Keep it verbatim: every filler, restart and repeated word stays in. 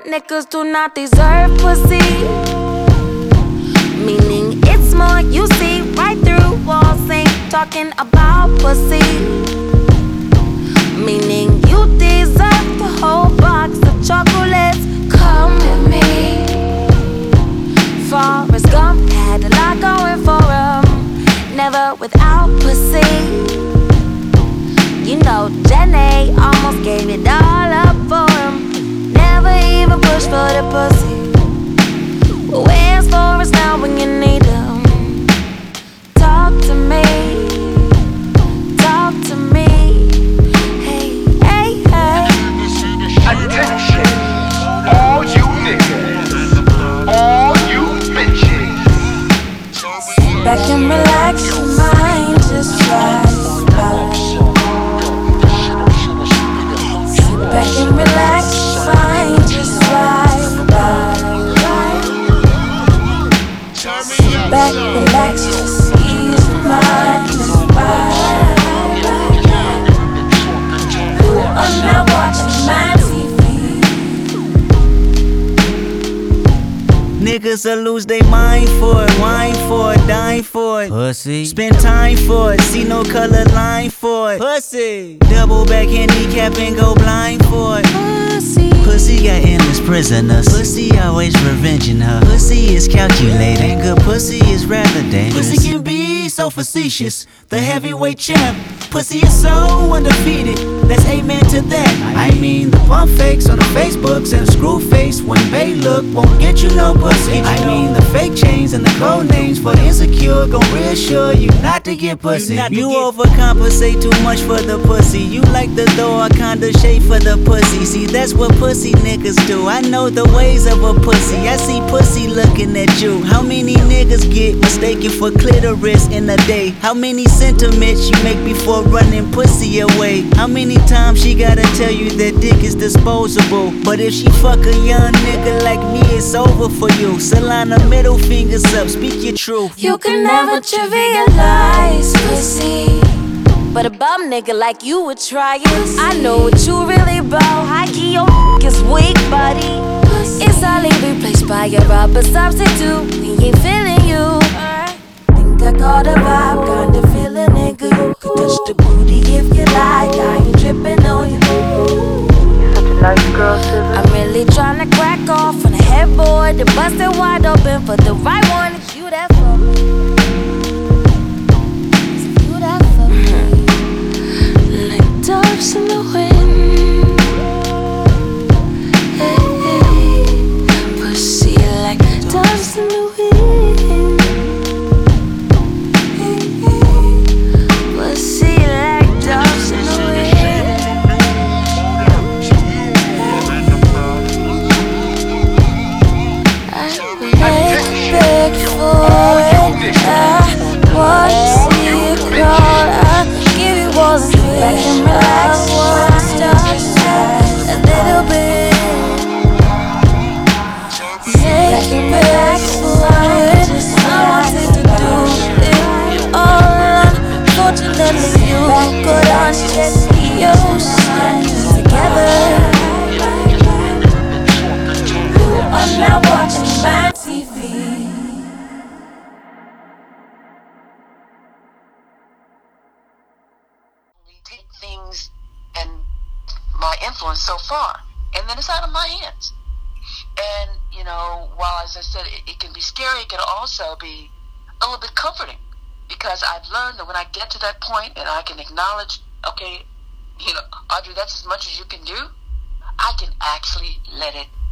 niggas do not deserve pussy. Meaning it's more you see right through walls, ain't talking about pussy. Meaning you deserve the whole box of chocolates. Come with me. Forrest Gump had a lot going for him, never without pussy. You know Jenny almost gave it all up for him, never even pushed for the pussy. Where's Forrest now when you need him? Talk to me, talk to me. Hey, hey, hey. Attention, all you niggas, all you bitches. Sit back and relax your mind, just right by. Sit back and relax your mind, just right by. Sit back, relax, just ease your mind and ride. You are now watching my T V. Niggas will lose they mind for it, wine for it, dine for it. Pussy. Spend time for it, see no color line for it. Pussy. Double back handicap and go blind for it. Pussy. Pussy got endless prisoners. Pussy always revenging her. Pussy is calculating. Good pussy is rather dangerous. Pussy can be so facetious. The heavyweight champ. Pussy is so undefeated. Let's amen to that. I mean the pump fakes on the Facebooks and the screw face when they look won't get you no pussy. I mean the fake chains and the code names for the insecure gon' reassure you not to get pussy. You overcompensate too much for the pussy. You like the door I kinda shade for the pussy. See that's what pussy niggas do. I know the ways of a pussy. I see pussy looking at you. How many niggas get mistaken for clitoris in a day? How many sentiments you make before running pussy away? How many times she gotta tell you that dick is disposable? But if she fuck a young nigga like me, it's over for you. Solana, middle fingers up, speak your truth. You can never trivialize pussy, but a bum nigga like you would try it. I know what you really about. High key, your is weak, buddy. It's only replaced by a rubber substitute. We ain't feeling you. Think I caught a vibe, kinda feeling it good. Could touch the booty if you like. I ain't tripping on you. You're such a nice girl, Scissor. I'm really trying to crack off on the headboard and bust it wide open for the right one. It's you that for me. It's you that for me. Like doves in the wind. Hey, hey. Pussy like doves in the wind. Hey, hey. Pussy like doves in the wind. Beg for it, I want to see it crawl. I give you all the things I want to start a little bit. Make it back for it. I wanted to do it all. Unfortunately, you could understand your skin together. You are now watching my T V. Take things and my influence so far, and then it's out of my hands. And you know, while as I said, it, it can be scary, it can also be a little bit comforting, because I've learned that when I get to that point and I can acknowledge, okay, you know, Audrey, that's as much as you can do, I can actually let it